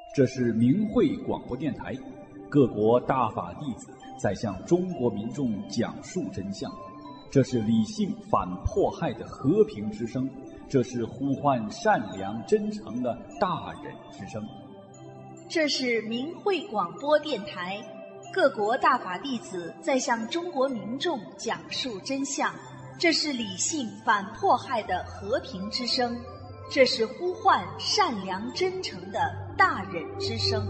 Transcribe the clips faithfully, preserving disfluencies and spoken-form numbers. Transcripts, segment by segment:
这是明慧广播电台，各国大法弟子在向中国民众讲述真相。这是理性反迫害的和平之声，这是呼唤善良真诚的大忍之声。 这是明慧广播电台，各国大法弟子在向中国民众讲述真相。这是理性反迫害的和平之声，这是呼唤善良真诚的大忍之声。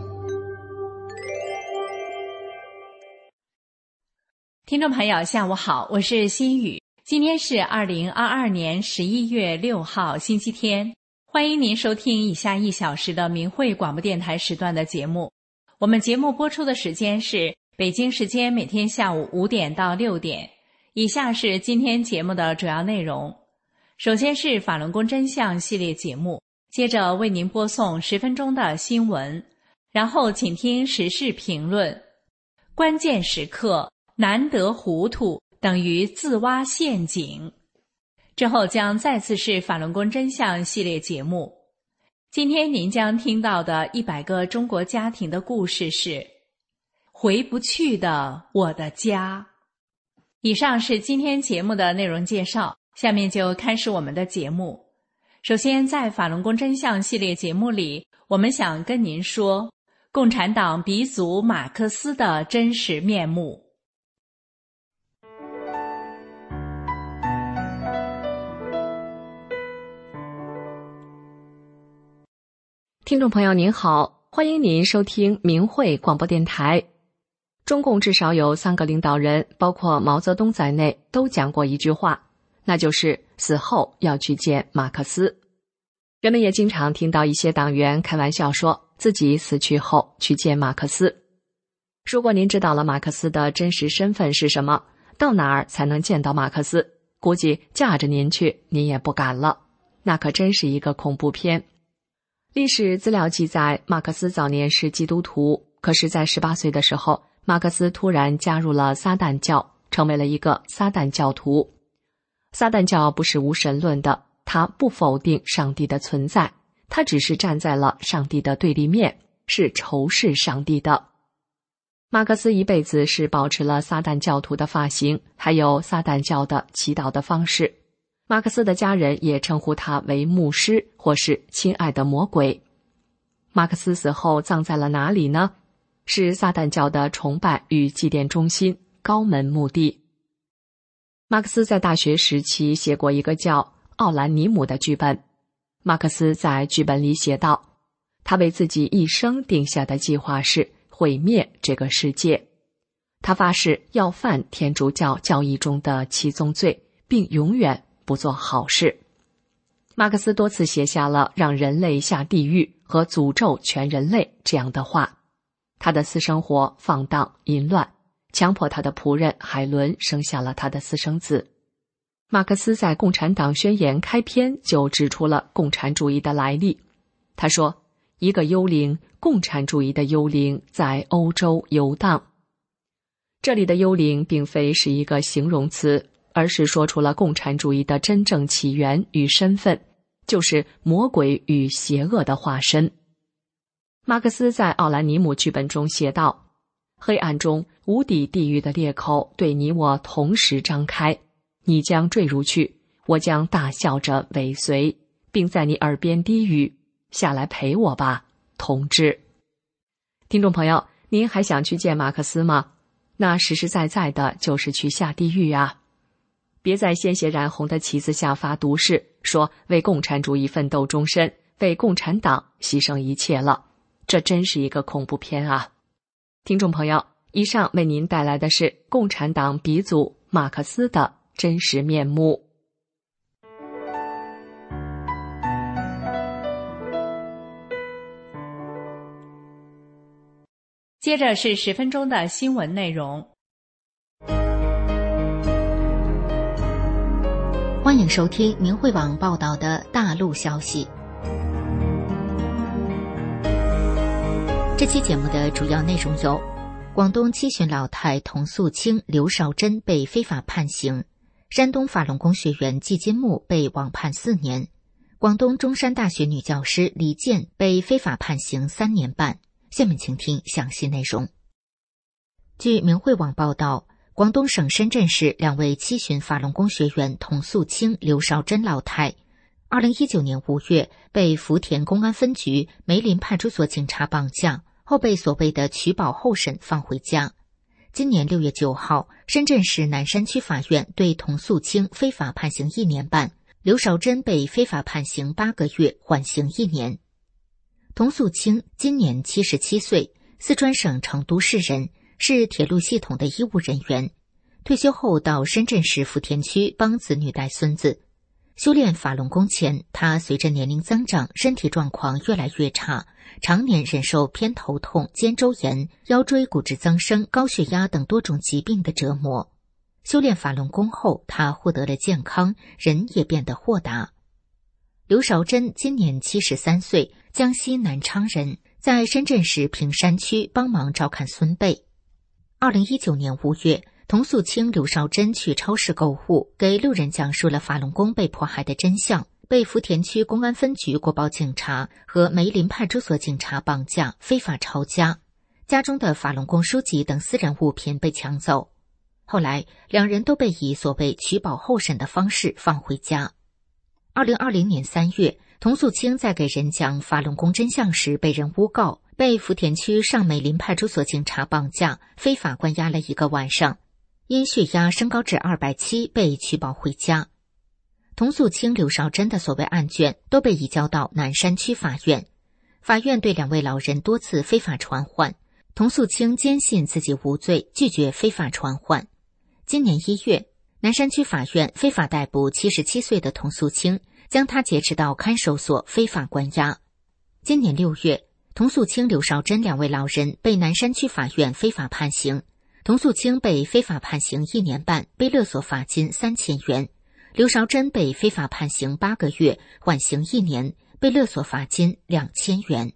听众朋友下午好，我是心雨。今天是二零二二年十一月六号星期天，欢迎您收听以下一小时的明慧广播电台时段的节目。我们节目播出的时间是北京时间每天下午五点到六点。以下是今天节目的主要内容。首先是法轮功真相系列节目，接着为您播送十分钟的新闻，然后请听时事评论。关键时刻难得糊涂等于自挖陷阱。之后将再次是法轮功真相系列节目。今天您将听到的一百个中国家庭的故事是回不去的我的家。以上是今天节目的内容介绍，下面就开始我们的节目。首先，在法轮功真相系列节目里，我们想跟您说共产党鼻祖马克思的真实面目。 听众朋友您好，欢迎您收听明慧广播电台。中共至少有三个领导人，包括毛泽东在内，都讲过一句话，那就是死后要去见马克思。人们也经常听到一些党员开玩笑说自己死去后去见马克思。如果您知道了马克思的真实身份是什么，到哪儿才能见到马克思，估计架着您去您也不敢了，那可真是一个恐怖片。历史资料记载，马克思早年是基督徒，可是在十八岁的时候，马克思突然加入了撒旦教，成为了一个撒旦教徒。撒旦教不是无神论的，他不否定上帝的存在，他只是站在了上帝的对立面，是仇视上帝的。马克思一辈子是保持了撒旦教徒的发型，还有撒旦教的祈祷的方式。马克思的家人也称呼他为牧师或是亲爱的魔鬼。马克思死后葬在了哪里呢？是撒旦教的崇拜与祭奠中心高门墓地。马克思在大学时期写过一个叫《奥兰尼姆》的剧本。马克思在剧本里写道，他为自己一生定下的计划是毁灭这个世界。他发誓要犯天主教教义中的七宗罪，并永远不做好事。马克思多次写下了让人类下地狱和诅咒全人类这样的话。他的私生活放荡淫乱，强迫他的仆人海伦生下了他的私生子。马克思在《共产党宣言》开篇就指出了共产主义的来历。他说，一个幽灵，共产主义的幽灵在欧洲游荡。这里的幽灵并非是一个形容词，而是说出了共产主义的真正起源与身份，就是魔鬼与邪恶的化身。马克思在奥兰尼姆剧本中写道，黑暗中无底地狱的裂口对你我同时张开，你将坠入去，我将大笑着尾随，并在你耳边低语，下来陪我吧，同志。听众朋友，您还想去见马克思吗？那实实在在的就是去下地狱啊！别在鲜血染红的旗子下发毒誓，说为共产主义奋斗终身，为共产党牺牲一切了。这真是一个恐怖片啊！听众朋友，以上为您带来的是共产党鼻祖马克思的真实面目。 接着是十分钟的新闻内容。 欢迎收听明慧网报道的大陆消息。这期节目的主要内容有：广东七旬老太童素清、刘少珍被非法判刑；山东法轮功学员季金木被网判四年； 广东中山大学女教师李健被非法判刑三年半。下面请听详细内容。据明慧网报道，广东省深圳市两位七旬法轮功学员童素清、刘少珍老太，二零一九年五月被福田公安分局梅林派出所警察绑架，后被所谓的取保候审放回家。今年六月九号，深圳市南山区法院对童素清非法判刑一年半，刘少珍被非法判刑八个月，缓刑一年。童素清今年七十七岁，四川省成都市人，是铁路系统的医务人员。退休后到深圳市福田区帮子女带孙子。修炼法轮功前，他随着年龄增长，身体状况越来越差，常年忍受偏头痛、肩周炎、腰椎骨质增生、高血压等多种疾病的折磨。修炼法轮功后，他获得了健康，人也变得豁达。刘少珍今年七十三岁，江西南昌人，在深圳市坪山区帮忙照看孙辈。二零一九年五月，童素清、刘少珍去超市购物，给路人讲述了法轮功被迫害的真相，被福田区公安分局国保警察和梅林派出所警察绑架，非法抄家，家中的法轮功书籍等私人物品被抢走。后来，两人都被以所谓取保候审的方式放回家。二零二零年三月，童素清在给人讲法轮功真相时被人诬告，被福田区上梅林派出所警察绑架，非法关押了一个晚上。因血压升高至二百七十，被取保回家。童素清、刘少珍的所谓案卷都被移交到南山区法院。法院对两位老人多次非法传唤，童素清坚信自己无罪，拒绝非法传唤。今年一月，南山区法院非法逮捕七十七岁的童素清，将他劫持到看守所非法关押。今年六月，童素清、刘少珍两位老人被南山区法院非法判刑。童素清被非法判刑一年半，被勒索罚金三千元；刘少珍被非法判刑八个月，缓刑一年，被勒索罚金两千元。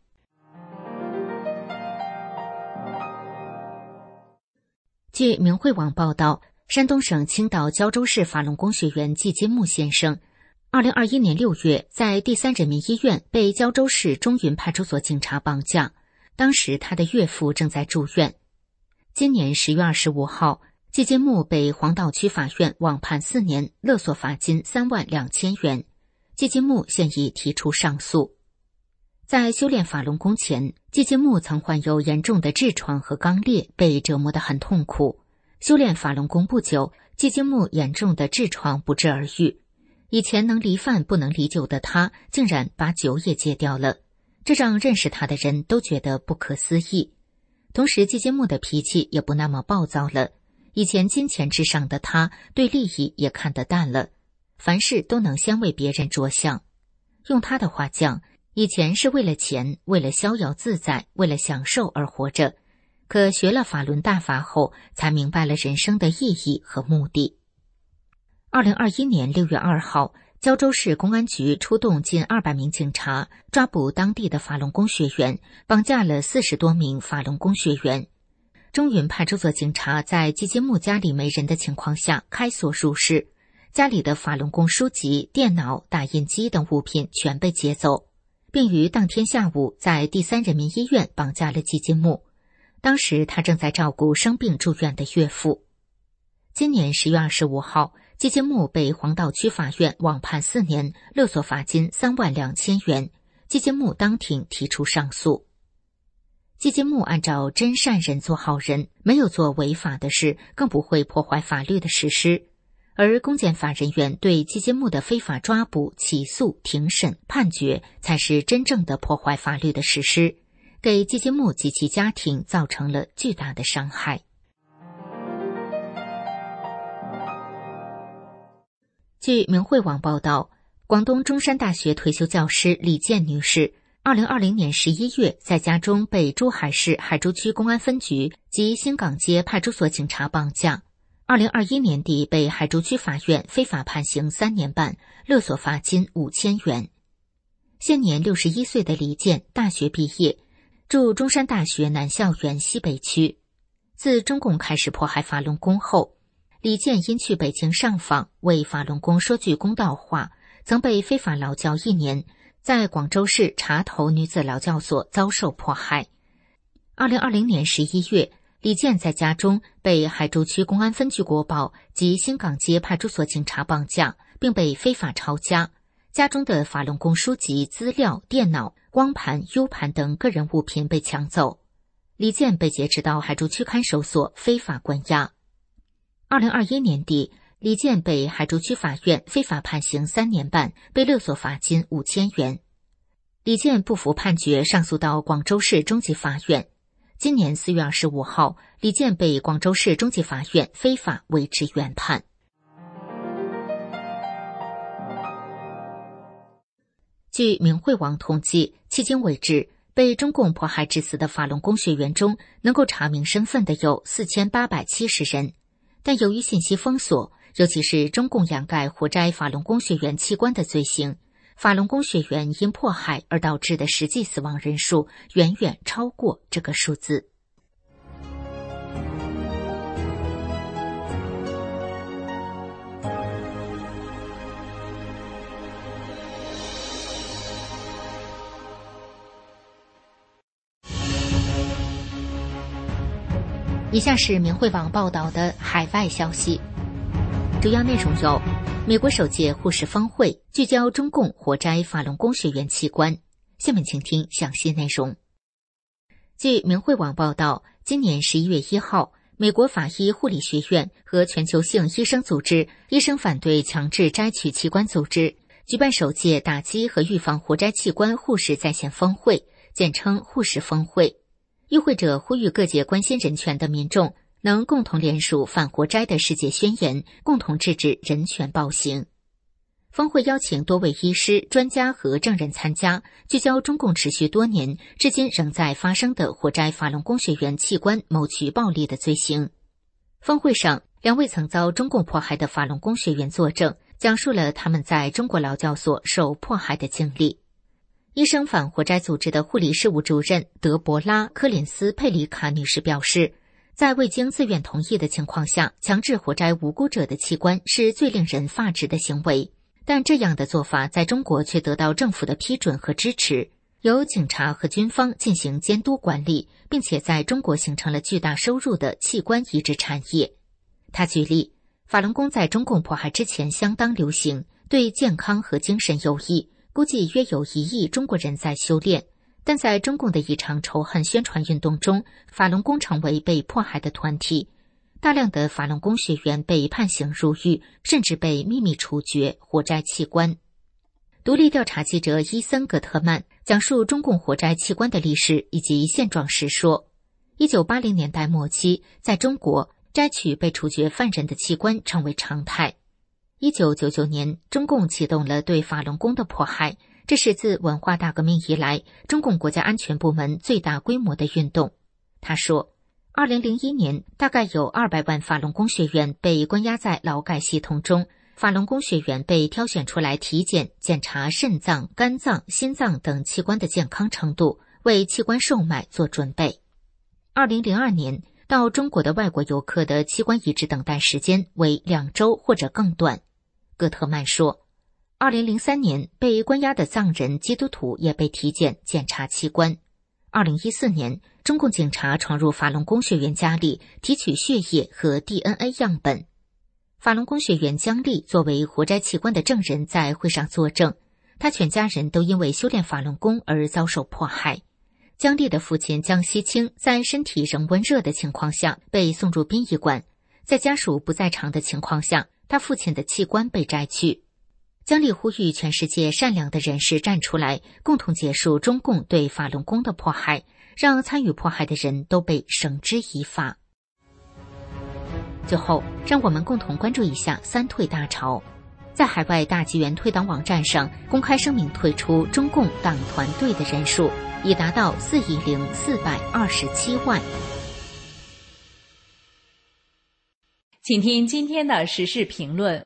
据明慧网报道，山东省青岛胶州市法轮功学员季金木先生，二零二一年六月在第三人民医院被胶州市中云派出所警察绑架，当时他的岳父正在住院。今年十月二十五号，季金木被黄道区法院网判四年，勒索罚金三万两千元。季金木现已提出上诉。在修炼法轮功前，季金木曾患有严重的痔疮和肛裂，被折磨得很痛苦。修炼法轮功不久，季金木严重的痔疮不治而愈。以前能离饭不能离酒的他，竟然把酒也戒掉了，这让认识他的人都觉得不可思议。同时，季金木的脾气也不那么暴躁了。以前金钱至上的他，对利益也看得淡了，凡事都能先为别人着想。用他的话讲，以前是为了钱，为了逍遥自在，为了享受而活着。可学了法轮大法后，才明白了人生的意义和目的。二零二一年六月二号，胶州市公安局出动近二百名警察，抓捕当地的法轮功学员，绑架了四十多名法轮功学员。中云派出所警察在季金木家里没人的情况下开锁入室，家里的法轮功书籍、电脑、打印机等物品全被劫走，并于当天下午在第三人民医院绑架了季金木。当时他正在照顾生病住院的岳父。今年十月二十五号，季金木被黄道区法院网判四年，勒索罚金三万两千元。季金木当庭提出上诉。季金木按照真善人做好人，没有做违法的事，更不会破坏法律的实施。而公检法人员对季金木的非法抓捕、起诉、庭审、判决，才是真正的破坏法律的实施，给季金木及其家庭造成了巨大的伤害。据明慧网报道，广东中山大学退休教师李健女士，二零二零年十一月在家中被珠海市海珠区公安分局及新港街派出所警察绑架，二零二一年底被海珠区法院非法判刑三年半，勒索罚金五千元。现年六十一岁的李健大学毕业，住中山大学南校园西北区。自中共开始迫害法轮功后，李健因去北京上访，为法轮功说句公道话， 曾被非法劳教一年，在广州市茶头女子劳教所遭受迫害。二零二零年十一月，李健在家中被海珠区公安分局国保及新港街派出所警察绑架，并被非法抄家，家中的法轮功书籍、资料、电脑、光盘、U 盘等个人物品被抢走。李健被劫持到海珠区看守所非法关押。二零二一年底，李健被海珠区法院非法判刑三年半，被勒索罚金五千元。李健不服判决，上诉到广州市中级法院。今年四月二十五号，李健被广州市中级法院非法维持原判。据明慧网统计，迄今为止，被中共迫害致死的法轮功学员中，能够查明身份的有四千八百七十人。但由于信息封锁，尤其是中共掩盖活摘法轮功学员器官的罪行，法轮功学员因迫害而导致的实际死亡人数远远超过这个数字。以下是明慧网报道的海外消息，主要内容有：美国首届护士峰会聚焦中共活摘法轮功学员器官。下面请听详细内容。据明慧网报道，今年十一月一号，美国法医护理学院和全球性医生组织医生反对强制摘取器官组织举办首届打击和预防活摘器官护士在线峰会，简称护士峰会。与会者呼吁各界关心人权的民众能共同联署反活摘的世界宣言，共同制止人权暴行。峰会邀请多位医师、专家和证人参加，聚焦中共持续多年至今仍在发生的活摘法轮功学员器官谋取暴利的罪行。峰会上，两位曾遭中共迫害的法轮功学员作证，讲述了他们在中国劳教所受迫害的经历。医生反活摘组织的护理事务主任德伯拉·科林斯·佩里卡女士表示，在未经自愿同意的情况下强制活摘无辜者的器官是最令人发指的行为，但这样的做法在中国却得到政府的批准和支持，由警察和军方进行监督管理，并且在中国形成了巨大收入的器官移植产业。他举例，法轮功在中共迫害之前相当流行，对健康和精神有益，估计约有一亿中国人在修炼，但在中共的一场仇恨宣传运动中，法轮功成为被迫害的团体，大量的法轮功学员被判刑入狱，甚至被秘密处决、活摘器官。独立调查记者伊森·葛特曼讲述中共活摘器官的历史以及现状时说，一九八零年代末期，在中国摘取被处决犯人的器官成为常态。一九九九年，中共启动了对法轮功的迫害，这是自文化大革命以来中共国家安全部门最大规模的运动。他说，二零零一年大概有二百万法轮功学员被关押在劳改系统中，法轮功学员被挑选出来体检，检查肾脏、肝脏、心脏等器官的健康程度，为器官售卖做准备。二零零二年，到中国的外国游客的器官移植等待时间为两周或者更短。戈特曼说，二零零三年被关押的藏人基督徒也被体检检查器官。二零一四年，中共警察闯入法轮功学员家里，提取血液和 D N A 样本。法轮功学员姜丽作为活摘器官的证人在会上作证，他全家人都因为修炼法轮功而遭受迫害。姜丽的父亲姜锡清在身体仍温热的情况下被送入殡仪馆，在家属不在场的情况下，他父亲的器官被摘去。姜丽呼吁全世界善良的人士站出来，共同结束中共对法轮功的迫害，让参与迫害的人都被绳之以法。最后，让我们共同关注一下三退大潮。在海外大纪元退党网站上公开声明退出中共党团队的人数已达到四亿零四百二十七万。 请听今天的时事评论。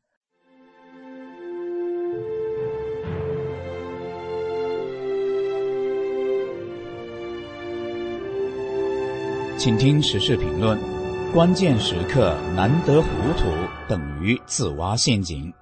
请听时事评论：关键时刻难得糊涂，等于自挖陷阱。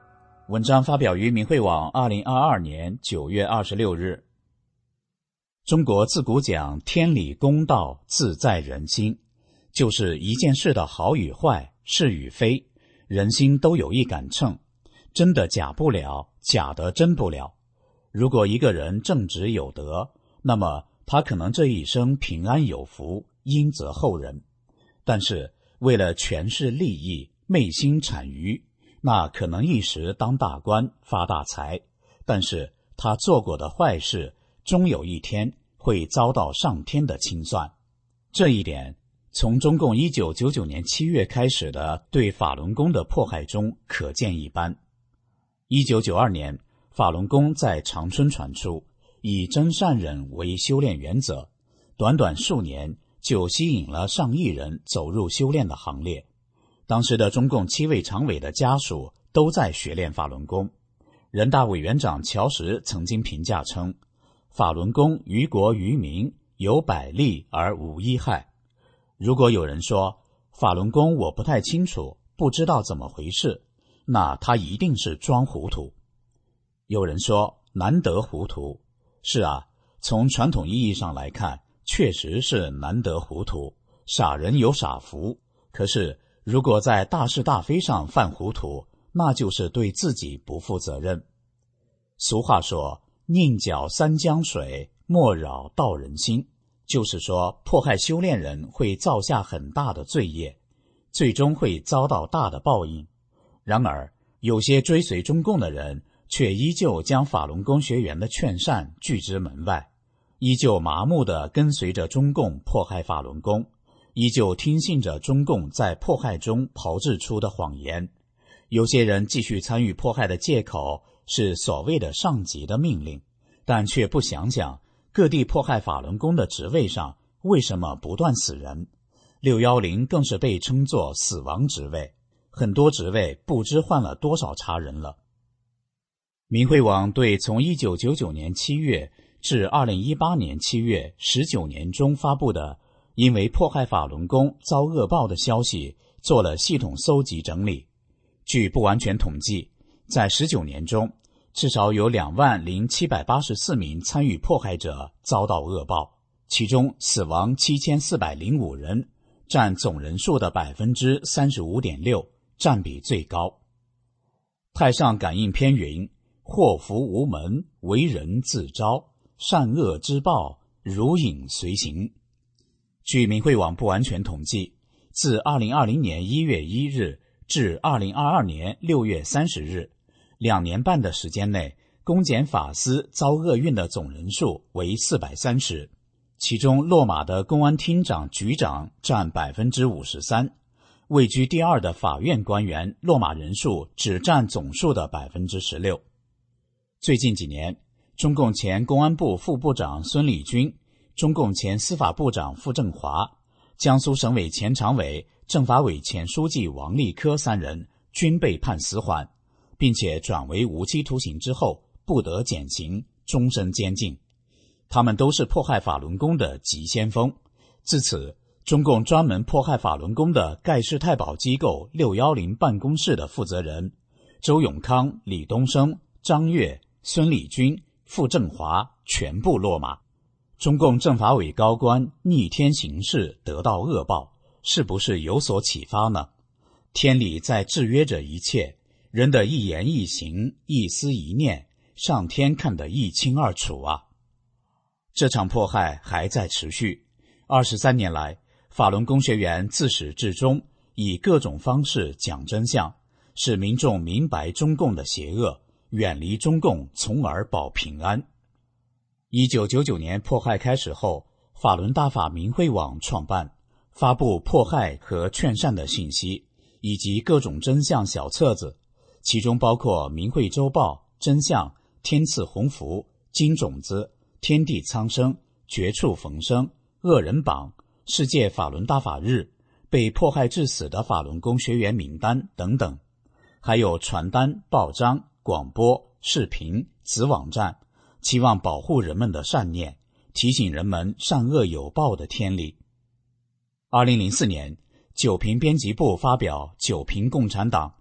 文章发表于明慧网二零二二年九月二十六日。中国自古讲天理公道自在人心，就是一件事的好与坏、是与非，人心都有一杆秤，真的假不了，假的真不了。如果一个人正直有德，那么他可能这一生平安有福，荫泽后人。但是为了权势利益，昧心谄谀，那可能一时当大官发大财，但是他做过的坏事终有一天会遭到上天的清算。这一点从中共一九九九年七月开始的对法轮功的迫害中可见一斑。一九九二年，法轮功在长春传出，以真善忍为修炼原则，短短数年就吸引了上亿人走入修炼的行列。当时的中共七位常委的家属都在学练法轮功。人大委员长乔石曾经评价称，法轮功于国于民有百利而无一害。如果有人说法轮功我不太清楚，不知道怎么回事，那他一定是装糊涂。有人说难得糊涂，是啊，从传统意义上来看，确实是难得糊涂，傻人有傻福。可是如果在大是大非上犯糊涂，那就是对自己不负责任。俗话说，宁搅三江水，莫扰道人心，就是说迫害修炼人会造下很大的罪业，最终会遭到大的报应。然而有些追随中共的人却依旧将法轮功学员的劝善拒之门外，依旧麻木地跟随着中共迫害法轮功，依旧听信着中共在迫害中炮制出的谎言。有些人继续参与迫害的借口是所谓的上级的命令，但却不想想各地迫害法轮功的职位上为什么不断死人。六一零更是被称作死亡职位，很多职位不知换了多少茬人了。明慧网对从一九九九年七月至二零一八年七月十九年中发布的因为迫害法轮功遭恶报的消息做了系统搜集整理。据不完全统计，在十九年中至少有两万零七百八十四名参与迫害者遭到恶报，其中死亡七千四百零五人，占总人数的 百分之三十五点六， 占比最高。太上感应篇云，祸福无门，为人自招，善恶之报，如影随形。据明慧网不完全统计，自二零二零年一月一日至二零二二年六月三十日，两年半的时间内，公检法司遭厄运的总人数为四百三十，其中落马的公安厅长、局长占 百分之五十三， 位居第二的法院官员落马人数只占总数的 百分之十六。 最近几年，中共前公安部副部长孙立军、中共前司法部长傅政华、江苏省委前常委、政法委前书记王立科三人均被判死缓，并且转为无期徒刑之后不得减刑，终身监禁。他们都是迫害法轮功的急先锋。自此，中共专门迫害法轮功的盖世太保机构六一零办公室的负责人周永康、李东升、张悦、孙立军、傅政华全部落马。中共政法委高官逆天行事，得到恶报，是不是有所启发呢？天理在制约着一切，人的一言一行、一思一念，上天看得一清二楚啊！这场迫害还在持续。二十三年来，法轮功学员自始至终以各种方式讲真相，使民众明白中共的邪恶，远离中共，从而保平安。一九九九年迫害开始后，法轮大法明慧网创办，发布迫害和劝善的信息，以及各种真相小册子，其中包括明慧周报、真相、天赐鸿福、金种子、天地苍生、绝处逢生、恶人榜、世界法轮大法日、被迫害致死的法轮功学员名单等等，还有传单、报章、广播、视频、子网站，期望保护人们的善念，提醒人们善恶有报的天理。二零零四年，九评编辑部发表《九评共产党》，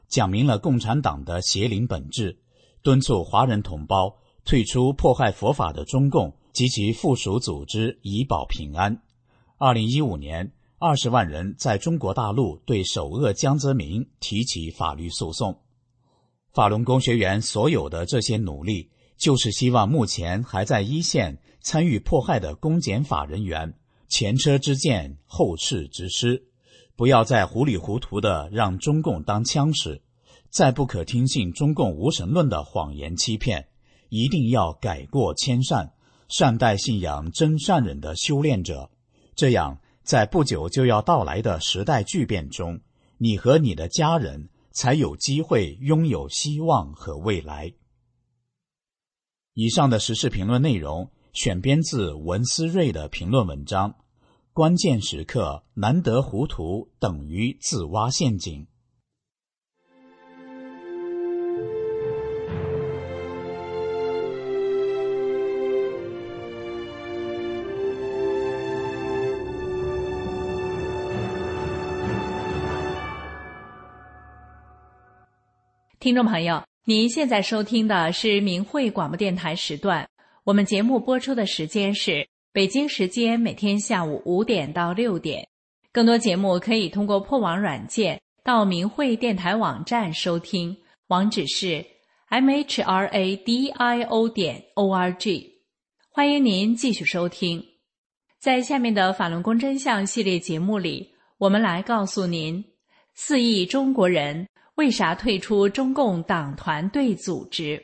讲明了共产党的邪灵本质，敦促华人同胞退出迫害佛法的中共及其附属组织，以保平安。二零一五年，二十万人在中国大陆对首恶江泽民提起法律诉讼。法轮功学员所有的这些努力，就是希望目前还在一线参与迫害的公检法人员前车之鉴，后事之师，不要再糊里糊涂的让中共当枪使，再不可听信中共无神论的谎言欺骗，一定要改过迁善，善待信仰真善忍的修炼者。这样在不久就要到来的时代巨变中，你和你的家人才有机会拥有希望和未来。以上的时事评论内容选编自文思睿的评论文章，关键时刻难得糊涂等于自挖陷阱。 听众朋友，您现在收听的是明慧广播电台时段，我们节目播出的时间是北京时间每天下午五点到六点。更多节目可以通过破网软件到明慧电台网站收听，网址是 m h r a d i o 点 o r g。 欢迎您继续收听。在下面的法轮功真相系列节目里，我们来告诉您四亿中国人为啥退出中共党团队组织。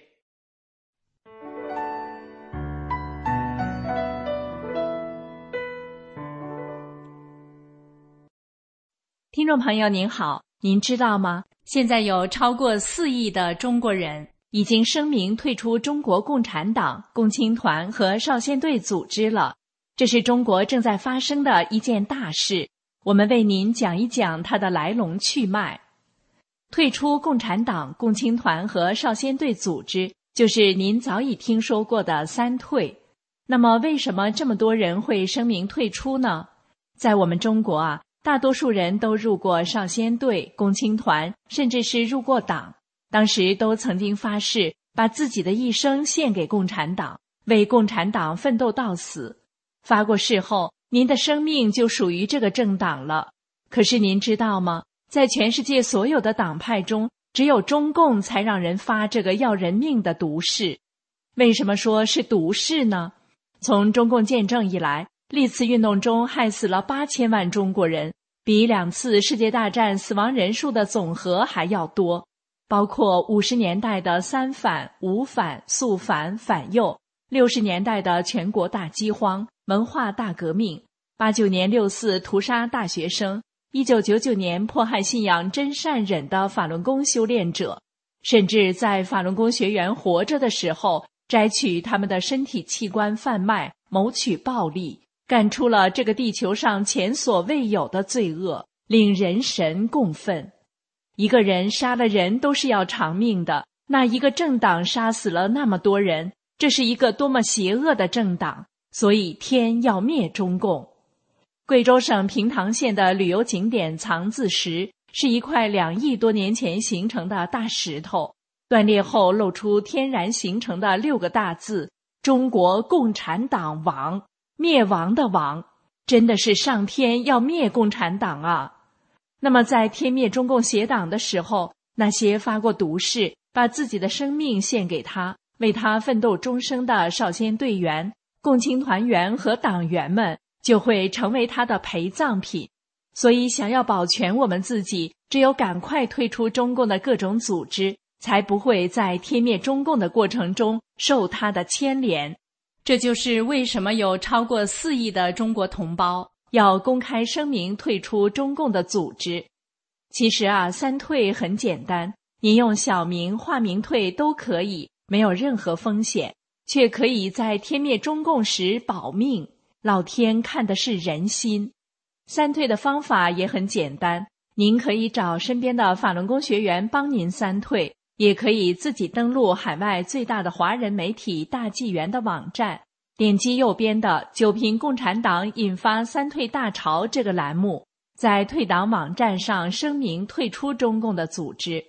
听众朋友您好，您知道吗？现在有超过四亿的中国人已经声明退出中国共产党、共青团和少先队组织了。这是中国正在发生的一件大事，我们为您讲一讲它的来龙去脉。退出共产党、共青团和少先队组织，就是您早已听说过的三退。那么为什么这么多人会声明退出呢？在我们中国啊，大多数人都入过少先队、共青团，甚至是入过党，当时都曾经发誓把自己的一生献给共产党，为共产党奋斗到死。发过誓后，您的生命就属于这个政党了。可是您知道吗？在全世界所有的党派中，只有中共才让人发这个要人命的毒誓。为什么说是毒誓呢？从中共建政以来，历次运动中害死了八千万中国人，比两次世界大战死亡人数的总和还要多。包括五十年代的三反、五反、肃反、反右，六十年代的全国大饥荒、文化大革命，八九年六四屠杀大学生，一九九九年迫害信仰真善忍的法轮功修炼者，甚至在法轮功学员活着的时候摘取他们的身体器官贩卖，谋取暴利，干出了这个地球上前所未有的罪恶，令人神共愤。一个人杀了人都是要偿命的，那一个政党杀死了那么多人，这是一个多么邪恶的政党，所以天要灭中共。贵州省平塘县的旅游景点藏字石是一块两亿多年前形成的大石头，断裂后露出天然形成的六个大字：中国共产党亡，灭亡的亡。真的是上天要灭共产党啊！那么在天灭中共邪党的时候，那些发过毒誓，把自己的生命献给他，为他奋斗终生的少先队员、共青团员和党员们，就会成为他的陪葬品。所以想要保全我们自己，只有赶快退出中共的各种组织，才不会在天灭中共的过程中受他的牵连。这就是为什么有超过四亿的中国同胞要公开声明退出中共的组织。其实啊，三退很简单，您用小名、化名退都可以，没有任何风险，却可以在天灭中共时保命。老天看的是人心。三退的方法也很简单，您可以找身边的法轮功学员帮您三退，也可以自己登录海外最大的华人媒体大纪元的网站，点击右边的九评共产党引发三退大潮这个栏目，在退党网站上声明退出中共的组织。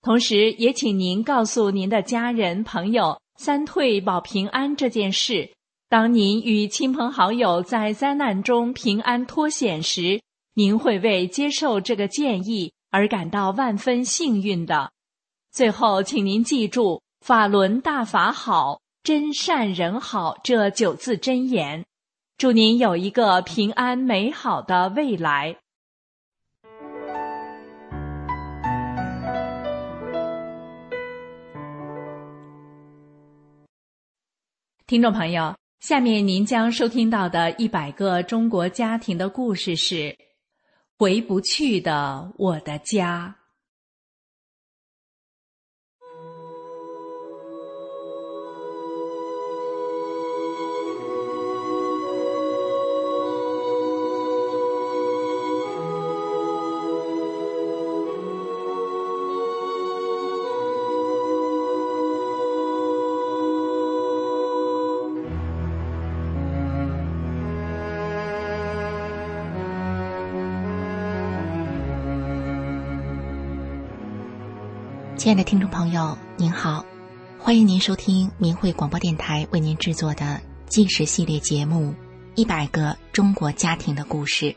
同时也请您告诉您的家人朋友三退保平安这件事。当您与亲朋好友在灾难中平安脱险时，您会为接受这个建议而感到万分幸运的。最后请您记住法轮大法好，真善人好这九字真言。祝您有一个平安美好的未来。听众朋友，下面您将收听到的一百个中国家庭的故事是回不去的我的家。 亲爱的听众朋友您好，欢迎您收听明慧广播电台为您制作的纪实系列节目一百个中国家庭的故事。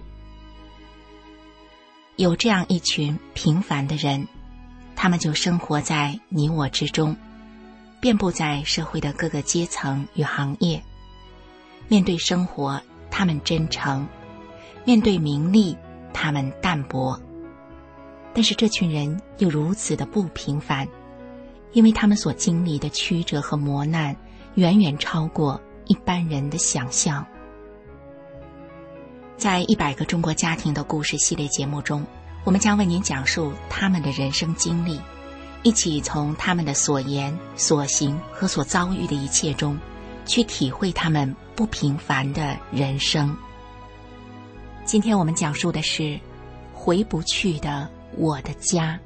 有这样一群平凡的人，他们就生活在你我之中，遍布在社会的各个阶层与行业。面对生活他们真诚，面对名利他们淡泊。但是这群人又如此的不平凡，因为他们所经历的曲折和磨难远远超过一般人的想象。在一百个中国家庭的故事系列节目中，我们将为您讲述他们的人生经历，一起从他们的所言所行和所遭遇的一切中去体会他们不平凡的人生。今天我们讲述的是回不去的我的家。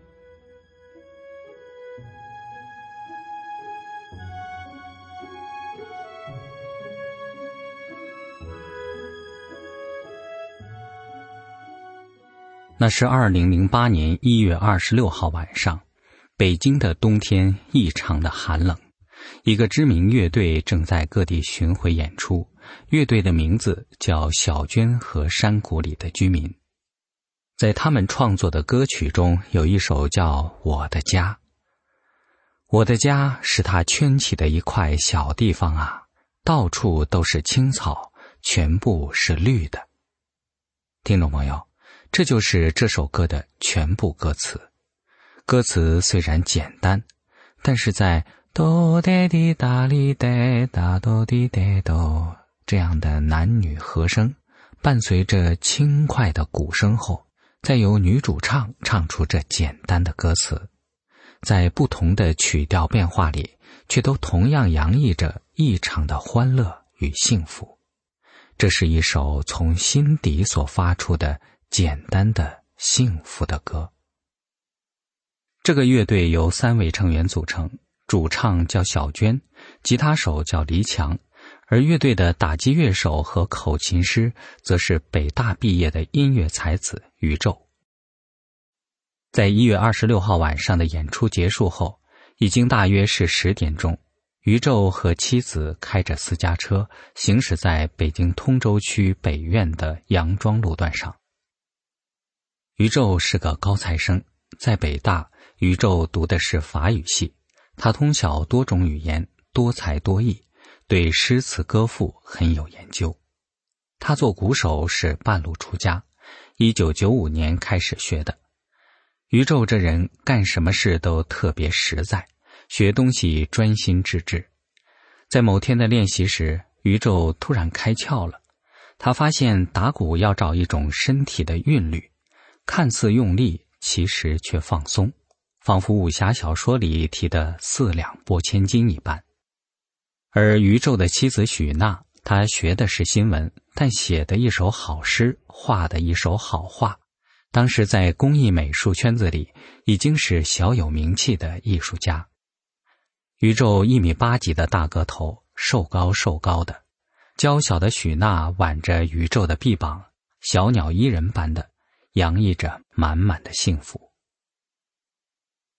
那是二零零八年一月二十六号晚上，北京的冬天异常的寒冷。一个知名乐队正在各地巡回演出，乐队的名字叫小娟和山谷里的居民。在他们创作的歌曲中有一首叫《我的家》。我的家是他圈起的一块小地方啊，到处都是青草，全部是绿的。听众朋友，这就是这首歌的全部歌词。歌词虽然简单，但是在哆哒滴哒哩哒哒哆滴哒哆这样的男女和声，伴随着轻快的鼓声后，再由女主唱唱出这简单的歌词，在不同的曲调变化里，却都同样洋溢着异常的欢乐与幸福。这是一首从心底所发出的简单的幸福的歌。这个乐队由三位成员组成，主唱叫小娟，吉他手叫黎强，而乐队的打击乐手和口琴师则是北大毕业的音乐才子宇宙。在一月二十六号晚上的演出结束后，已经大约是十点钟，宇宙和妻子开着私家车行驶在北京通州区北苑的杨庄路段上。宇宙是个高材生，在北大，宇宙读的是法语系，他通晓多种语言，多才多艺，对诗词歌赋很有研究。他做鼓手是半路出家，一九九五年开始学的。宇宙这人干什么事都特别实在，学东西专心致志。在某天的练习时，宇宙突然开窍了，他发现打鼓要找一种身体的韵律，看似用力，其实却放松，仿佛武侠小说里提的四两拨千斤一般。而宇宙的妻子许娜，她学的是新闻，但写的一手好诗，画的一手好画，当时在工艺美术圈子里已经是小有名气的艺术家。宇宙一米八几的大个头，瘦高瘦高的，娇小的许娜挽着宇宙的臂膀，小鸟依人般的洋溢着满满的幸福。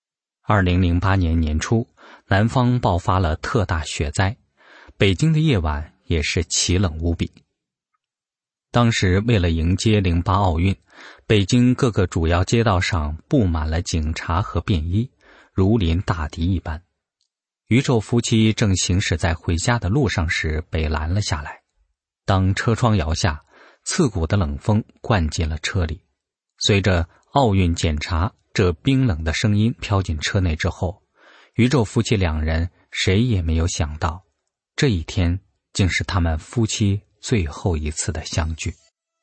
二零零八年年初，南方爆发了特大雪灾，北京的夜晚也是奇冷无比。当时为了迎接零八奥运，北京各个主要街道上布满了警察和便衣，如临大敌一般。宇宙夫妻正行驶在回家的路上时被拦了下来，当车窗摇下，刺骨的冷风灌进了车里。随着奥运检查这冰冷的声音飘进车内之后，宇宙夫妻两人谁也没有想到，这一天竟是他们夫妻最后一次的相聚。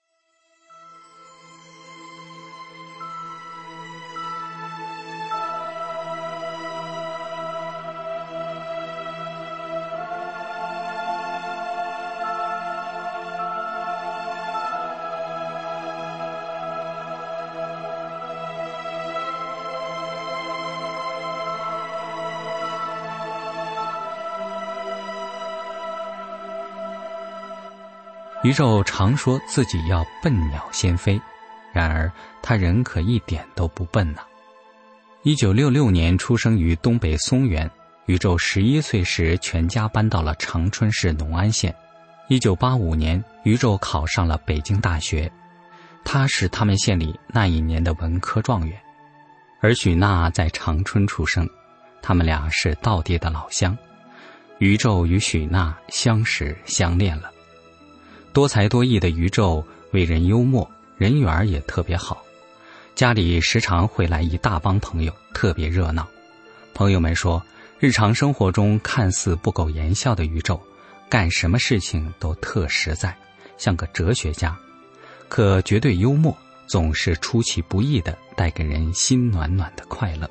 宇宙常说自己要笨鸟先飞，然而他人可一点都不笨呢。一九六六年出生于东北松原，宇宙十一岁时全家搬到了长春市农安县。一九八五年，宇宙考上了北京大学，他是他们县里那一年的文科状元。而许娜在长春出生，他们俩是道地的老乡。宇宙与许娜相识相恋了。多才多艺的宇宙为人幽默，人缘也特别好，家里时常会来一大帮朋友，特别热闹。朋友们说，日常生活中看似不苟言笑的宇宙，干什么事情都特实在，像个哲学家，可绝对幽默，总是出其不意地带给人心暖暖的快乐。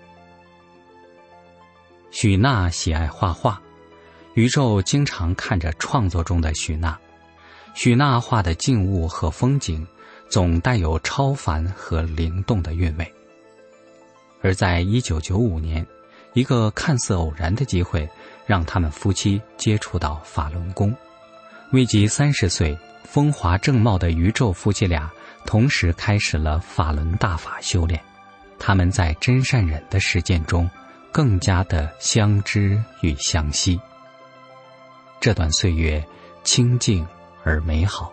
许娜喜爱画画，宇宙经常看着创作中的许娜。许娜画的静物和风景总带有超凡和灵动的韵味。而在一九九五年，一个看似偶然的机会让他们夫妻接触到法轮功。未及三十岁，风华正茂的宇宙夫妻俩同时开始了法轮大法修炼。他们在真善忍的实践中更加的相知与相惜。这段岁月清静而美好。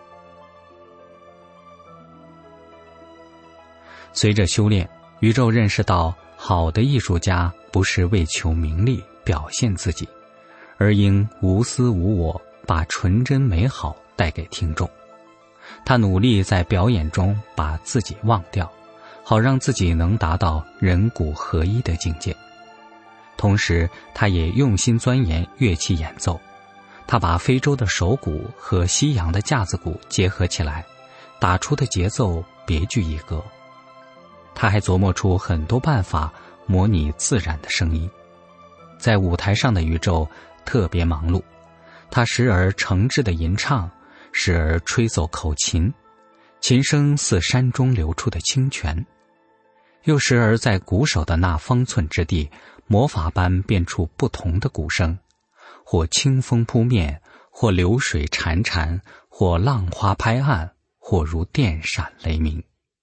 随着修炼，宇宙认识到，好的艺术家不是为求名利表现自己，而应无私无我，把纯真美好带给听众。他努力在表演中把自己忘掉，好让自己能达到人骨合一的境界。同时，他也用心钻研乐器演奏。他把非洲的手鼓和西洋的架子鼓结合起来，打出的节奏别具一格。他还琢磨出很多办法模拟自然的声音。在舞台上的宇宙特别忙碌，他时而诚挚地吟唱，时而吹奏口琴，琴声似山中流出的清泉，又时而在鼓手的那方寸之地魔法般变出不同的鼓声，或清风扑面，或流水潺潺，或浪花拍岸，或如电闪雷鸣。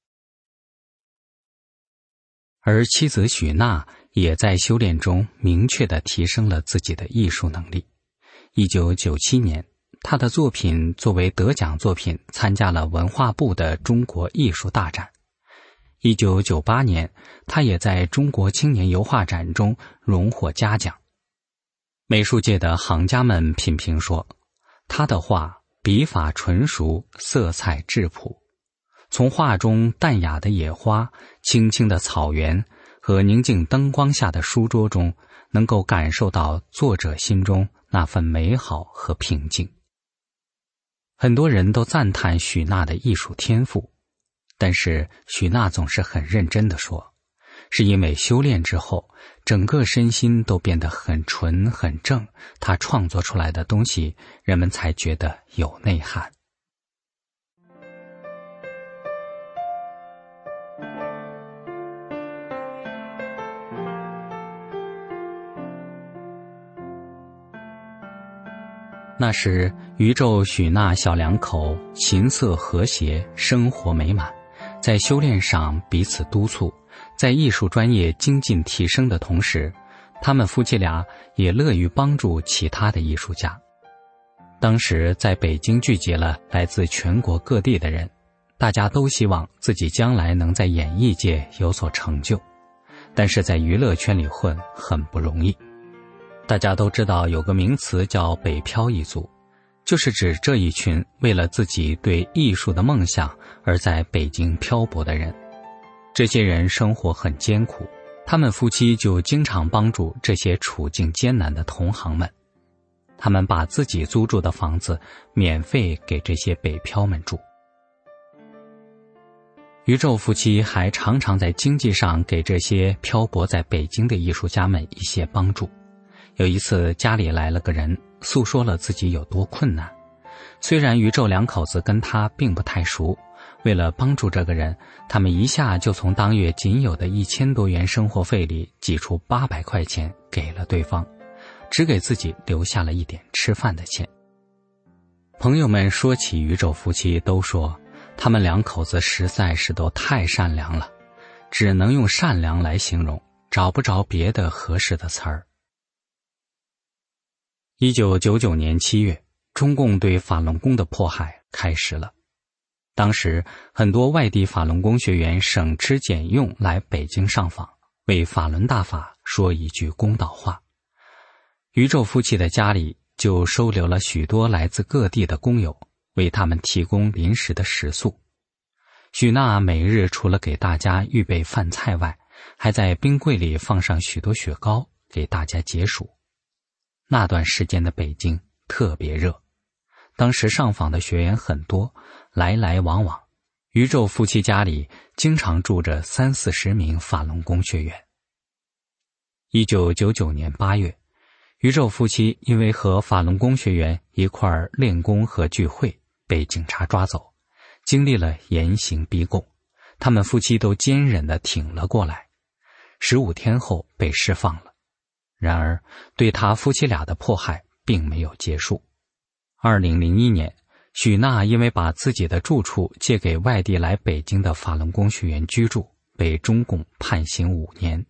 而妻子许娜也在修炼中明确地提升了自己的艺术能力。一九九七年，她的作品作为得奖作品参加了文化部的中国艺术大展。一九九八年，她也在中国青年油画展中荣获嘉奖。美术界的行家们品评说，他的画笔法纯熟，色彩质朴，从画中淡雅的野花、青青的草原和宁静灯光下的书桌中，能够感受到作者心中那份美好和平静。很多人都赞叹许娜的艺术天赋，但是许娜总是很认真地说，是因为修炼之后，整个身心都变得很纯很正，他创作出来的东西，人们才觉得有内涵。那时，宇宙许娜小两口琴瑟和谐，生活美满，在修炼上彼此督促， 在艺术专业精进提升的同时，他们夫妻俩也乐于帮助其他的艺术家。当时在北京聚集了来自全国各地的人，大家都希望自己将来能在演艺界有所成就，但是在娱乐圈里混很不容易。大家都知道有个名词叫北漂一族，就是指这一群为了自己对艺术的梦想而在北京漂泊的人。这些人生活很艰苦，他们夫妻就经常帮助这些处境艰难的同行们。他们把自己租住的房子免费给这些北漂们住。宇宙夫妻还常常在经济上给这些漂泊在北京的艺术家们一些帮助。有一次家里来了个人，诉说了自己有多困难。虽然宇宙两口子跟他并不太熟，为了帮助这个人，他们一下就从当月仅有的一千多元生活费里挤出八百块钱给了对方，只给自己留下了一点吃饭的钱。朋友们说起宇宙夫妻，都说他们两口子实在是都太善良了，只能用善良来形容，找不着别的合适的词儿。一九九九年七月，中共对法轮功的迫害开始了。当时很多外地法轮功学员省吃俭用来北京上访，为法轮大法说一句公道话。宇宙夫妻的家里就收留了许多来自各地的工友，为他们提供临时的食宿。许娜每日除了给大家预备饭菜外，还在冰柜里放上许多雪糕给大家解暑。那段时间的北京特别热，当时上访的学员很多，来来往往，宇宙夫妻家里经常住着三四十名法轮功学员。一九九九年八月，宇宙夫妻因为和法轮功学员一块儿练功和聚会，被警察抓走，经历了严刑逼供，他们夫妻都坚忍地挺了过来，十五天后被释放了。然而，对他夫妻俩的迫害并没有结束。二零零一年，许娜因为把自己的住处借给外地来北京的法轮功学员居住，被中共判刑五年。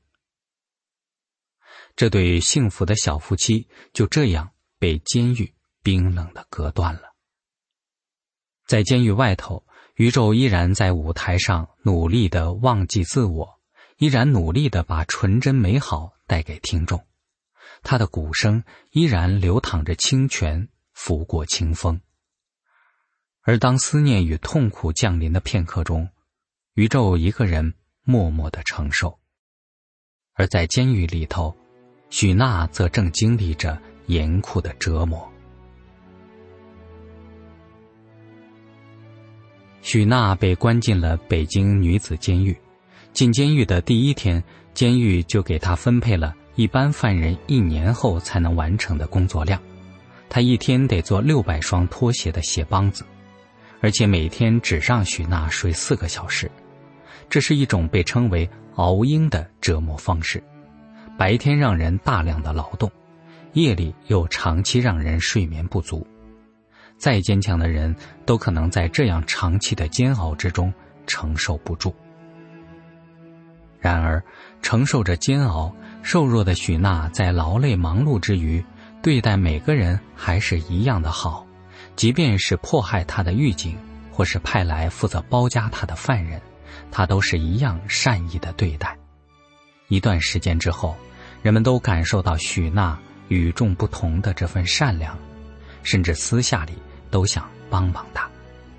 这对幸福的小夫妻就这样被监狱冰冷地隔断了。在监狱外头，宇宙依然在舞台上努力地忘记自我，依然努力地把纯真美好带给听众。他的鼓声依然流淌着清泉，拂过清风。而当思念与痛苦降临的片刻中，宇宙一个人默默地承受。而在监狱里头，许娜则正经历着严酷的折磨。许娜被关进了北京女子监狱，进监狱的第一天，监狱就给她分配了一般犯人一年后才能完成的工作量。她一天得做六百双拖鞋的鞋帮子，而且每天只让许娜睡四个小时。这是一种被称为熬鹰的折磨方式，白天让人大量的劳动，夜里又长期让人睡眠不足。再坚强的人都可能在这样长期的煎熬之中承受不住。然而，承受着煎熬，瘦弱的许娜在劳累忙碌之余，对待每个人还是一样的好，即便是迫害她的狱警，或是派来负责包夹她的犯人，她都是一样善意的对待。一段时间之后，人们都感受到许娜与众不同的这份善良，甚至私下里都想帮帮她。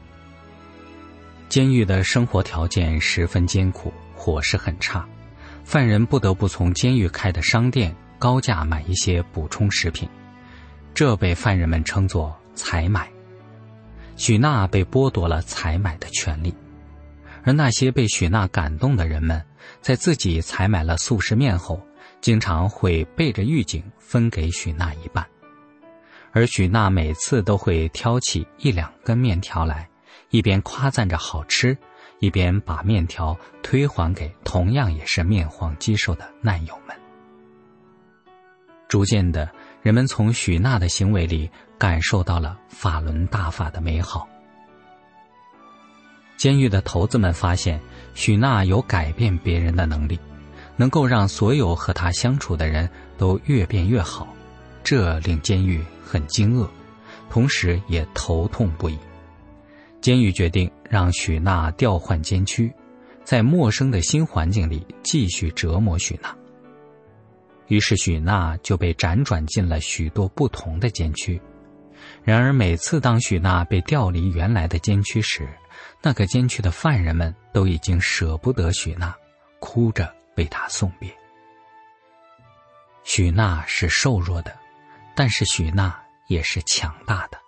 监狱的生活条件十分艰苦，伙食很差，犯人不得不从监狱开的商店高价买一些补充食品，这被犯人们称作采买。许娜被剥夺了采买的权利，而那些被许娜感动的人们，在自己采买了速食面后，经常会背着狱警分给许娜一半，而许娜每次都会挑起一两根面条来，一边夸赞着好吃，一边把面条推还给同样也是面黄肌瘦的难友们。逐渐的，人们从许娜的行为里感受到了法轮大法的美好。 监狱的头子们发现许娜有改变别人的能力，能够让所有和她相处的人都越变越好，这令监狱很惊愕，同时也头痛不已。监狱决定让许娜调换监区，在陌生的新环境里继续折磨许娜。于是许娜就被辗转进了许多不同的监区。然而每次当许娜被调离原来的监区时，那个监区的犯人们都已经舍不得许娜，哭着为她送别。许娜是瘦弱的，但是许娜也是强大的。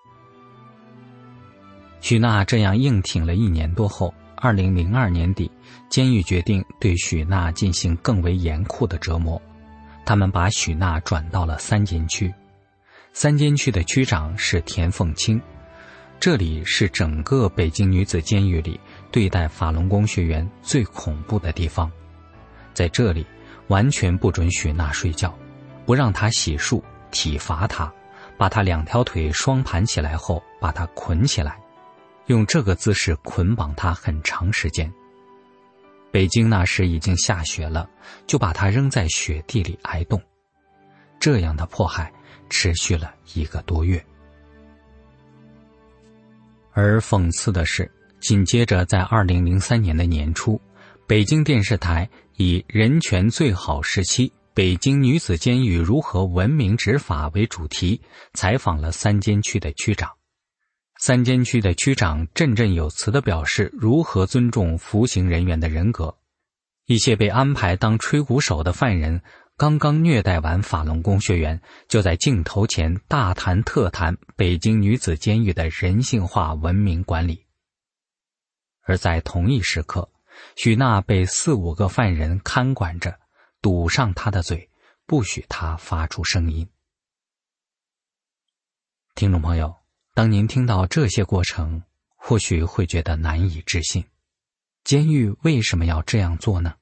许娜这样硬挺了一年多后，二零零二年底，监狱决定对许娜进行更为严酷的折磨。他们把许娜转到了三监区，三监区的区长是田凤清，这里是整个北京女子监狱里对待法轮功学员最恐怖的地方。在这里，完全不准许娜睡觉，不让她洗漱，体罚她，把她两条腿双盘起来后，把她捆起来，用这个姿势捆绑她很长时间。北京那时已经下雪了，就把她扔在雪地里挨冻。这样的迫害持续了一个多月。而讽刺的是，紧接着在二零零三年的年初，北京电视台以人权最好时期，北京女子监狱如何文明执法为主题，采访了三监区的区长。三监区的区长振振有词地表示如何尊重服刑人员的人格。一些被安排当吹鼓手的犯人刚刚虐待完法轮功学员，就在镜头前大谈特谈北京女子监狱的人性化文明管理。而在同一时刻，许娜被四五个犯人看管着，堵上她的嘴，不许她发出声音。听众朋友，当您听到这些过程，或许会觉得难以置信。监狱为什么要这样做呢？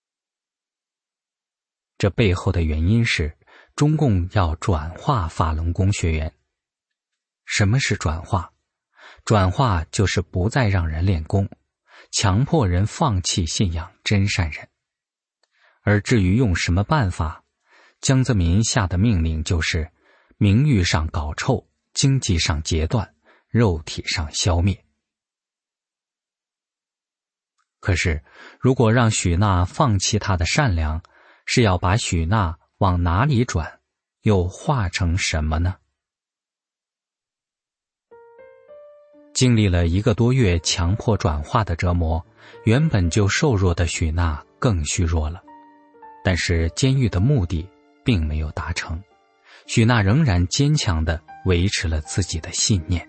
这背后的原因是，中共要转化法轮功学员。什么是转化？转化就是不再让人练功，强迫人放弃信仰真善人。而至于用什么办法，江泽民下的命令就是名誉上搞臭，经济上截断，肉体上消灭。可是如果让许娜放弃她的善良，是要把许娜往哪里转，又化成什么呢？经历了一个多月强迫转化的折磨，原本就瘦弱的许娜更虚弱了。但是监狱的目的并没有达成，许娜仍然坚强地维持了自己的信念。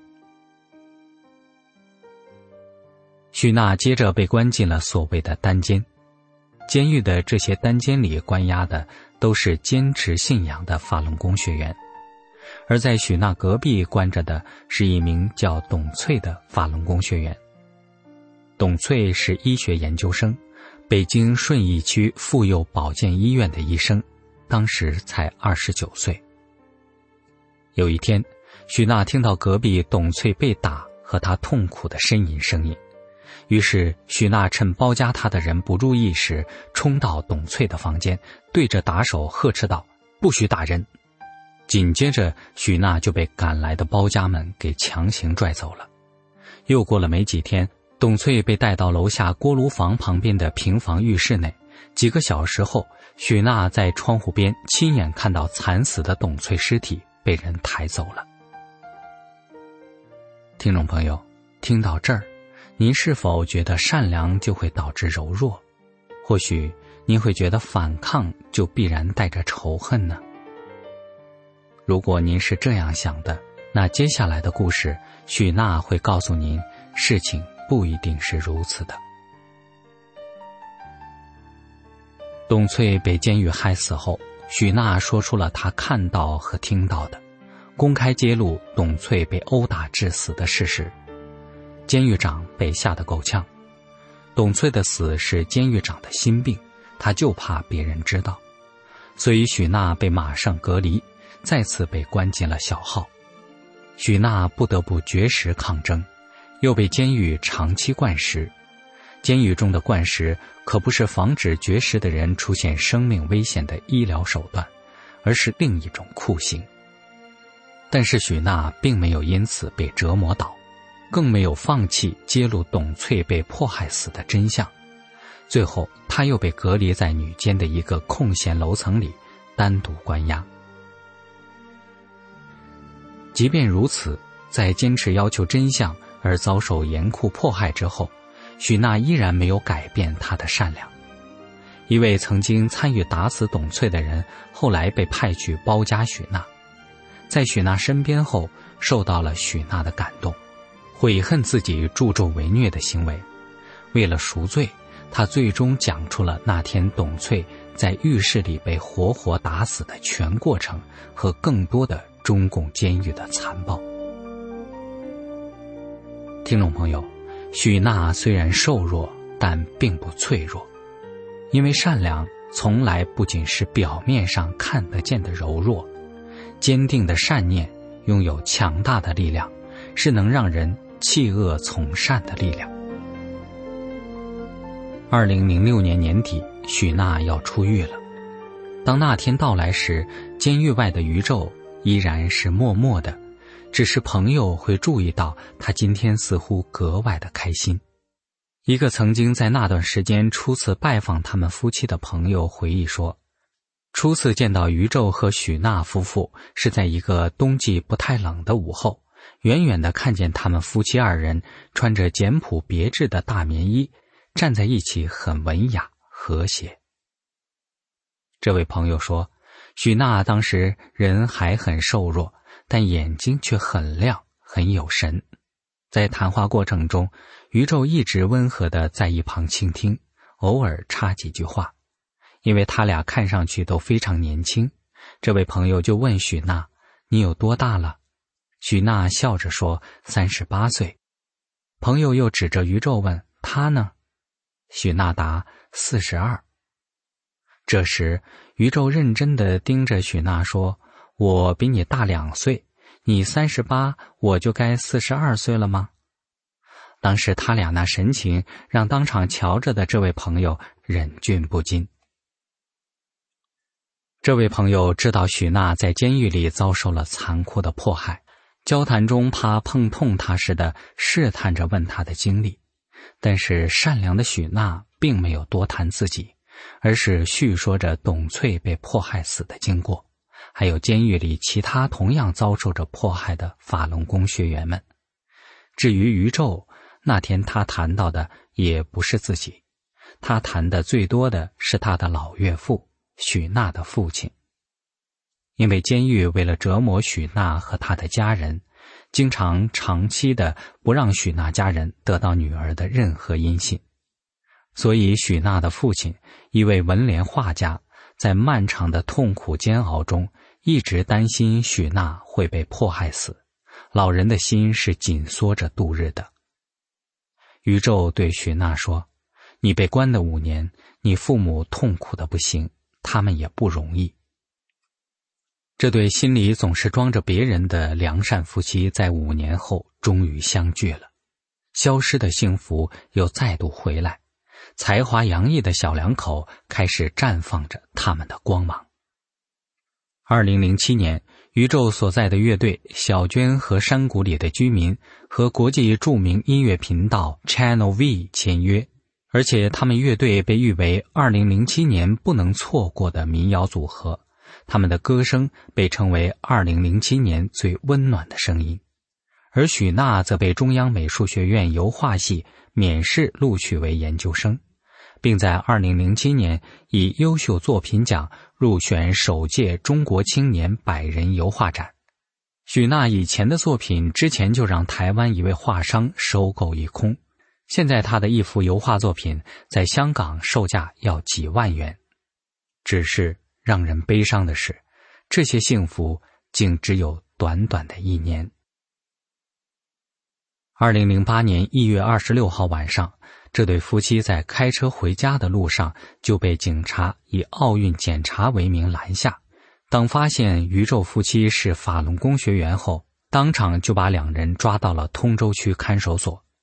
许娜接着被关进了所谓的单监。监狱的这些单监里关押的都是坚持信仰的法轮功学员，而在许娜隔壁关着的是一名叫董翠的法轮功学员。董翠是医学研究生，北京顺义区妇幼保健医院的医生，当时才二十九岁。有一天，许娜听到隔壁董翠被打和她痛苦的呻吟声音，于是许娜趁包夹她的人不注意时，冲到董翠的房间，对着打手呵斥道：“不许打人！”紧接着，许娜就被赶来的包夹们给强行拽走了。又过了没几天，董翠被带到楼下锅炉房旁边的平房浴室内。几个小时后，许娜在窗户边亲眼看到惨死的董翠尸体被人抬走了。听众朋友，听到这儿，您是否觉得善良就会导致柔弱？或许您会觉得反抗就必然带着仇恨呢？如果您是这样想的，那接下来的故事，许娜会告诉您，事情不一定是如此的。董翠被监狱害死后，许娜说出了她看到和听到的，公开揭露董翠被殴打致死的事实。监狱长被吓得够呛，董翠的死是监狱长的心病，他就怕别人知道，所以许娜被马上隔离，再次被关进了小号。许娜不得不绝食抗争， 又被监狱长期灌食。监狱中的灌食可不是防止绝食的人出现生命危险的医疗手段，而是另一种酷刑。但是许娜并没有因此被折磨倒，更没有放弃揭露董翠被迫害死的真相。最后她又被隔离在女监的一个空闲楼层里单独关押。即便如此，在坚持要求真相而遭受严酷迫害之后，许娜依然没有改变她的善良。一位曾经参与打死董翠的人后来被派去包夹许娜，在许娜身边后受到了许娜的感动，悔恨自己助纣为虐的行为。为了赎罪，他最终讲出了那天董翠在浴室里被活活打死的全过程和更多的中共监狱的残暴。听众朋友，许娜虽然瘦弱，但并不脆弱，因为善良从来不仅是表面上看得见的柔弱，坚定的善念拥有强大的力量，是能让人弃恶从善的力量。二零零六年年底，许娜要出狱了。当那天到来时，监狱外的宇宙依然是默默的，只是朋友会注意到她今天似乎格外的开心。一个曾经在那段时间初次拜访他们夫妻的朋友回忆说，初次见到宇宙和许娜夫妇是在一个冬季不太冷的午后，远远地看见他们夫妻二人穿着简朴别致的大棉衣，站在一起很文雅和谐。这位朋友说，许娜当时人还很瘦弱，但眼睛却很亮，很有神。在谈话过程中，宇宙一直温和地在一旁倾听，偶尔插几句话。因为他俩看上去都非常年轻，这位朋友就问许娜，你有多大了？许娜笑着说三十八岁。朋友又指着宇宙问，他呢？许娜答四十二。这时宇宙认真地盯着许娜说，我比你大两岁，你三十八，我就该四十二岁了吗？当时他俩那神情让当场瞧着的这位朋友忍俊不禁。这位朋友知道许娜在监狱里遭受了残酷的迫害，交谈中怕碰痛她似的试探着问她的经历，但是善良的许娜并没有多谈自己，而是叙说着董翠被迫害死的经过，还有监狱里其他同样遭受着迫害的法轮功学员们。至于宇宙，那天他谈到的也不是自己，他谈的最多的是他的老岳父许娜的父亲。因为监狱为了折磨许娜和他的家人，经常长期的不让许娜家人得到女儿的任何音信，所以许娜的父亲，一位文联画家，在漫长的痛苦煎熬中一直担心许娜会被迫害死，老人的心是紧缩着度日的。宇宙对许娜说，你被关的五年，你父母痛苦的不行，他们也不容易。这对心里总是装着别人的良善夫妻在五年后终于相聚了，消失的幸福又再度回来，才华洋溢的小两口开始绽放着他们的光芒。二零零七年，宇宙所在的乐队小娟和山谷里的居民和国际著名音乐频道 Channel V 签约，而且他们乐队被誉为二零零七年不能错过的民谣组合，他们的歌声被称为二零零七年最温暖的声音。而许娜则被中央美术学院油画系免试录取为研究生，并在二零零七年以优秀作品奖入选首届中国青年百人油画展。许娜以前的作品之前就让台湾一位画商收购一空，现在她的一幅油画作品在香港售价要几万元。只是让人悲伤的是，这些幸福竟只有短短的一年。二零零八年一月二十六号晚上，这对夫妻在开车回家的路上就被警察以奥运检查为名拦下。当发现宇宙夫妻是法轮功学员后，当场就把两人抓到了通州区看守所，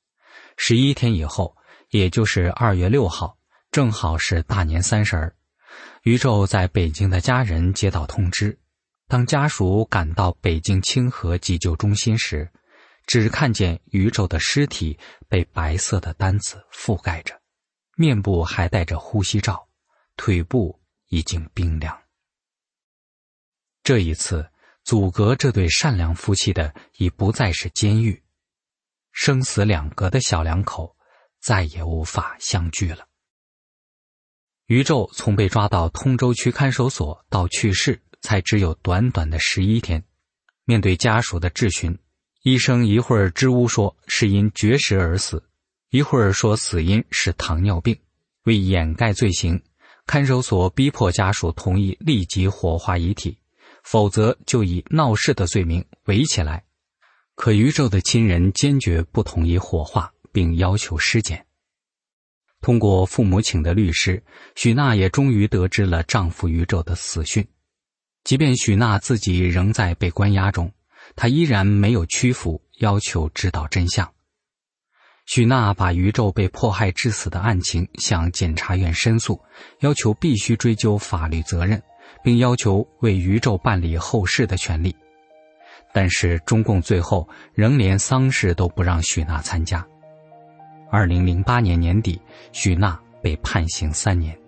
十一天以后，也就是二月六号，正好是大年三十儿。宇宙在北京的家人接到通知，当家属赶到北京清河急救中心时，只看见宇宙的尸体被白色的单子覆盖着，面部还戴着呼吸罩，腿部已经冰凉。这一次，阻隔这对善良夫妻的已不再是监狱，生死两隔的小两口再也无法相聚了。宇宙从被抓到通州区看守所到去世，才只有短短的十一天。面对家属的质询，医生一会儿支吾说是因绝食而死，一会儿说死因是糖尿病。为掩盖罪行，看守所逼迫家属同意立即火化遗体，否则就以闹事的罪名围起来。可宇宙的亲人坚决不同意火化，并要求尸检。通过父母请的律师，许娜也终于得知了丈夫宇宙的死讯。即便许娜自己仍在被关押中，她依然没有屈服，要求知道真相。许娜把宇宙被迫害致死的案情向检察院申诉，要求必须追究法律责任，并要求为宇宙办理后事的权利。但是中共最后仍连丧事都不让许娜参加。二零零八年年底，许娜被判刑三年。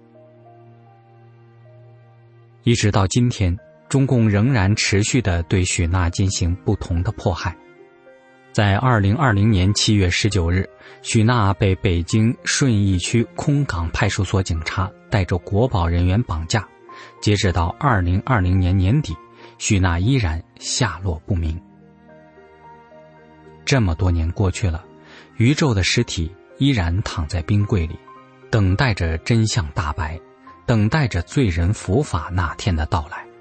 一直到今天，中共仍然持续地对许娜进行不同的迫害。在二零二零年七月十九日，许娜被北京顺义区空港派出所警察带着国保人员绑架，截止到二零二零年年底，许娜依然下落不明。这么多年过去了，宇宙的尸体依然躺在冰柜里，等待着真相大白，等待着罪人伏法那天的到来。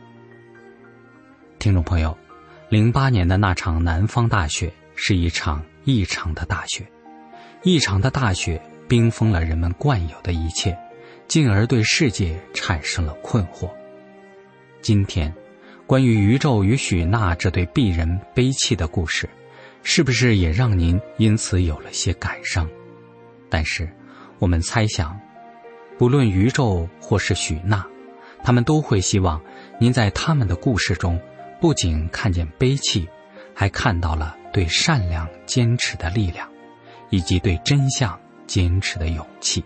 听众朋友，零八年的那场南方大雪是一场异常的大雪，异常的大雪冰封了人们惯有的一切，进而对世界产生了困惑。今天，关于宇宙与许娜这对璧人悲泣的故事，是不是也让您因此有了些感伤？但是我们猜想，不论宇宙或是许娜，他们都会希望您在他们的故事中不仅看见悲戚，还看到了对善良坚持的力量，以及对真相坚持的勇气。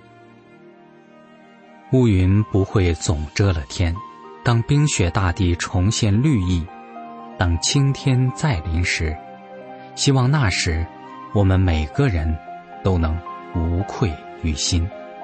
乌云不会总遮了天，当冰雪大地重现绿意，当青天再临时，希望那时我们每个人都能无愧于心。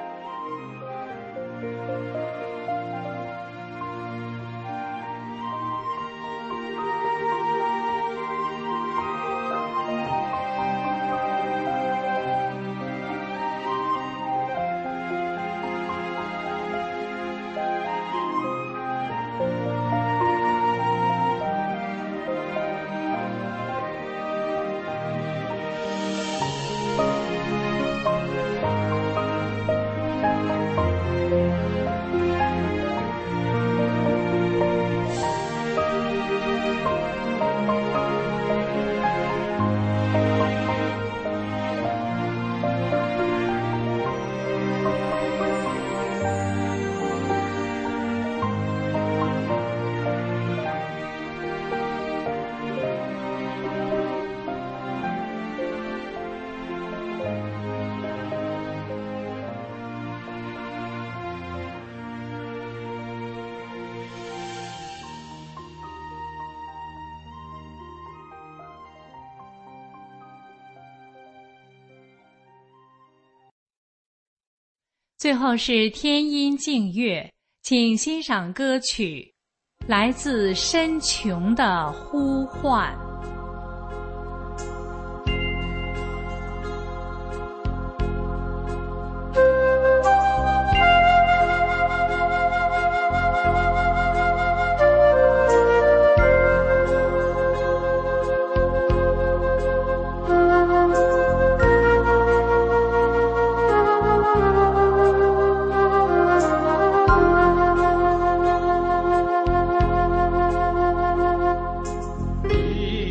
最后是天音静月，请欣赏歌曲《来自深穹的呼唤》。 你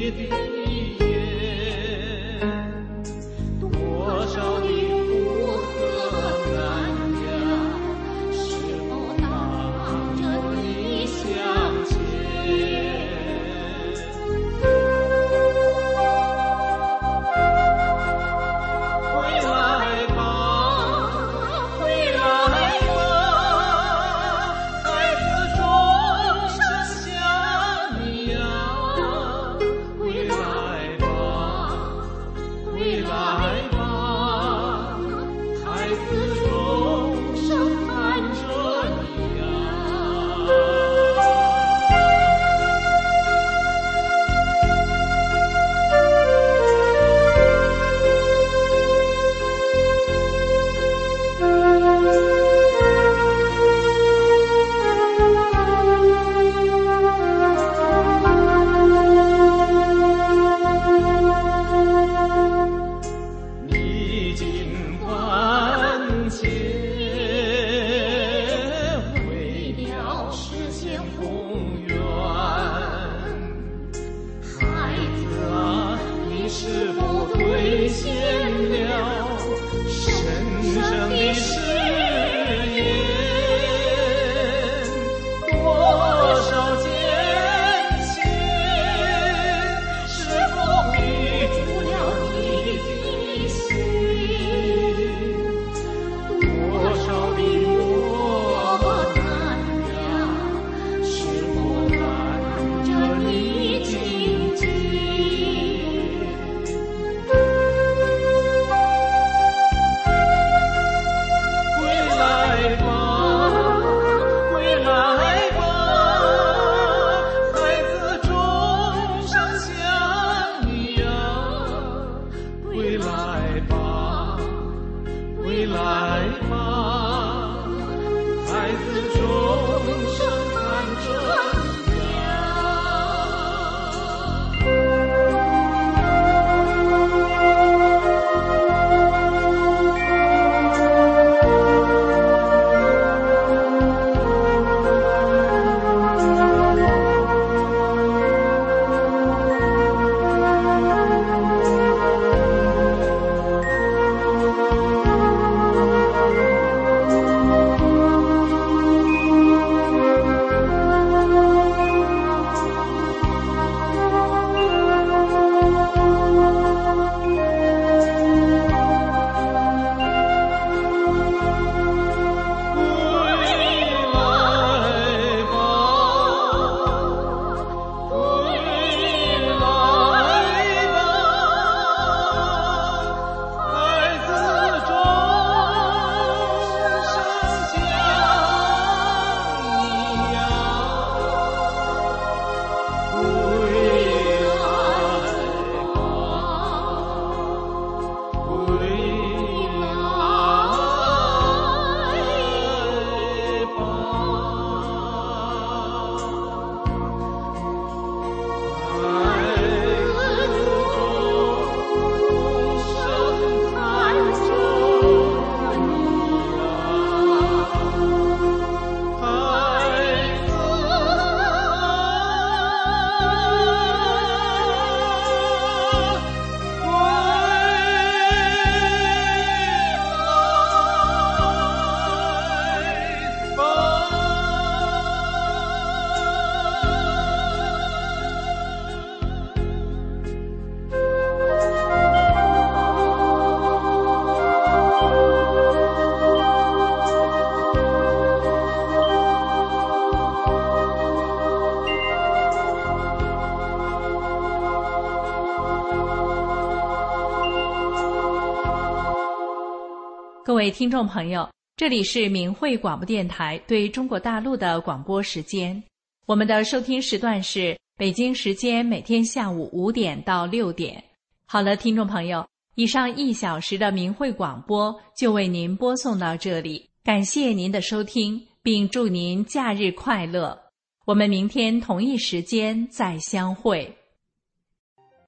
各位听众朋友，这里是明慧广播电台对中国大陆的广播时间。我们的收听时段是北京时间每天下午五点到六点。好了，听众朋友，以上一小时的明慧广播就为您播送到这里，感谢您的收听，并祝您假日快乐。我们明天同一时间再相会。